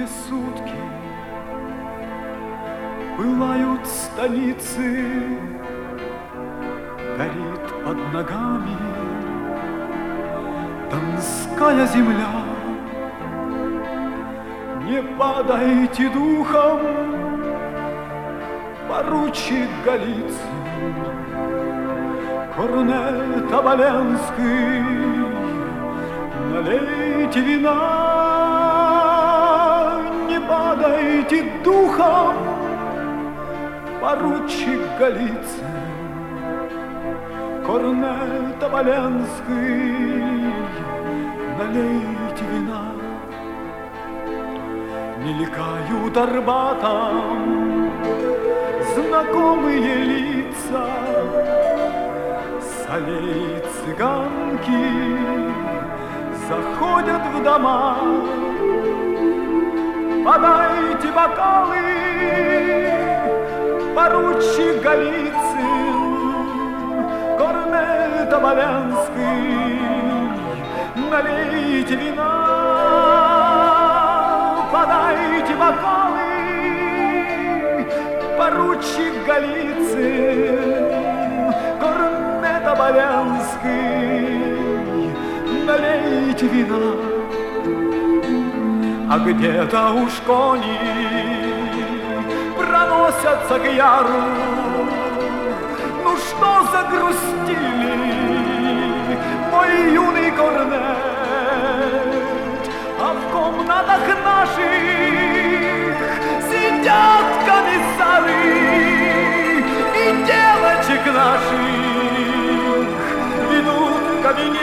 сутки пылают станицы, горит под ногами Донская земля. Не падайте духом, поручик Голицын, корнет Оболенский, налейте вина. Не падайте духом, поручик Голицын, корнет Оболенский, налейте вина. Мелькают Арбатом знакомые лица, с аллей цыганки заходят в дома. Подайте бокалы, поручик Голицын, корнет Оболенский, налейте вина. Подайте бокалы, поручик Голицын, корнет Оболенский, налейте вина. А где-то уж кони проносятся к яру. Ну что загрустили, мой юный корнет? А в комнатах наших сидят комиссары и девочек наших ведут в кабинет.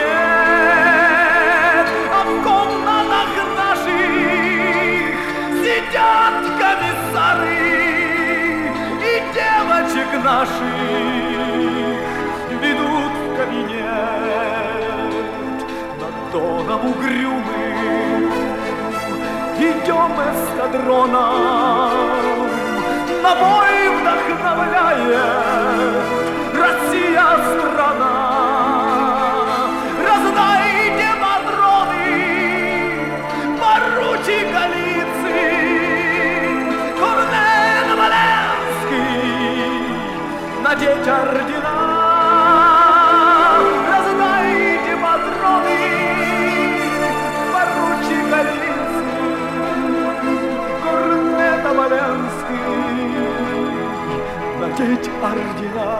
А в комнатах наших сидят комиссары и девочек наших ведут в кабинет. Над Доном угрюмым идем эскадроном, на бой вдохновляет Россия страна. Раздайте патроны, поручик Голицын, корнет Оболенский, надеть ордена. Раздайте патроны, поручик Голицын, корнет Оболенский, надеть ордена.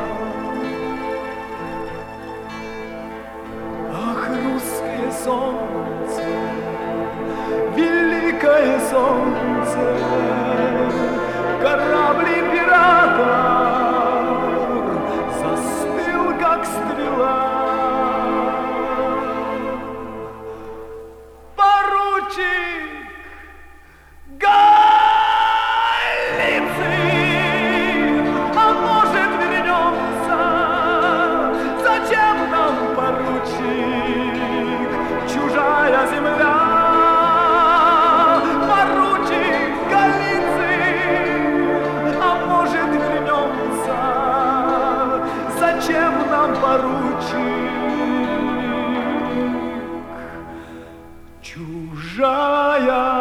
Ах, русское солнце, великое солнце, корабль император застыл, как стрела. Поручик Голицын, а может вернемся? Зачем нам, поручик, чужая земля? Поручик Голицын, а может вернемся? Зачем нам, поручик, чужая